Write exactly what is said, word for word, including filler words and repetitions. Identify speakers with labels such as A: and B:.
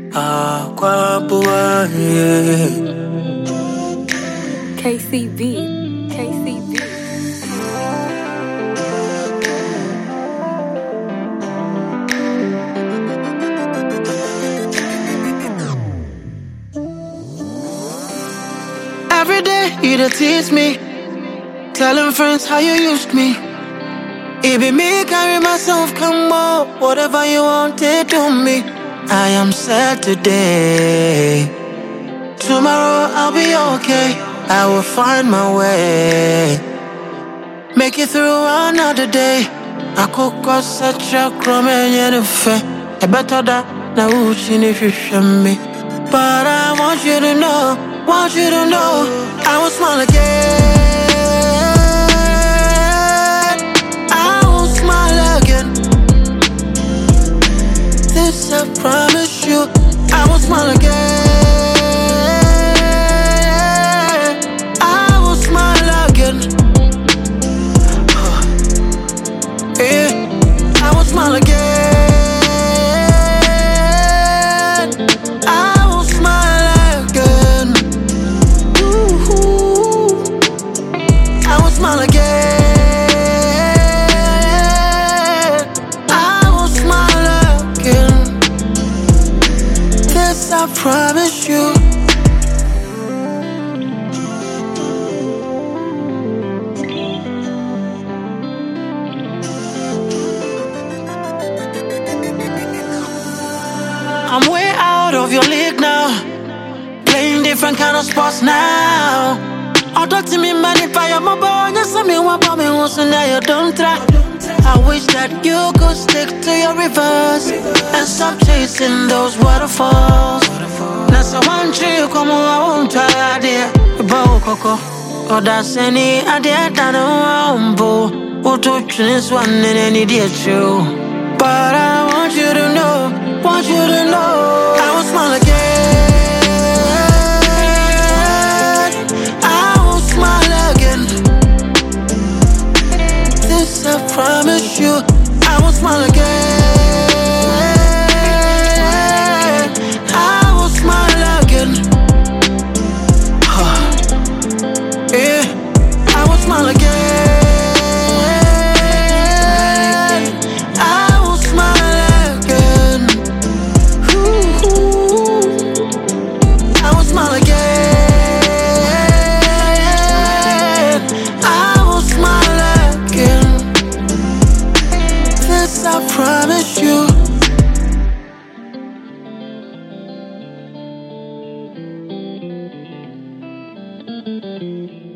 A: Aquabua, yeah.
B: K C B, K C B.
A: Every day you dey tease me, telling friends how you used me. It be me carry myself, come on, whatever you want to do me. I am sad today, tomorrow I'll be okay. I will find my way, make it through another day. I could cause such a crumb and a fair. I better that now if you show me. But I want you to know, want you to know, I will smile again. I will smile again. This I promise you, I will smile again. I will smile again. Yeah, I will smile again. I will smile again. Ooh, I will smile again. I will smile again. This I promise you. I'm way out of your league now, playing different kind of sports now. Although to me, man, if I am a boy, you see me want me once and now you don't try. I wish that you could stick to your rivers and stop chasing those waterfalls. That's a one tree, come on, I won't try idea. Bow coco, or that's any idea that I won't bow. Who to choose one and any dear true. But I want you to know, want you to know, I will smile again. I will smile again. This I promise you, I will smile again. I will smile again. Yeah, I will smile again. I promise you.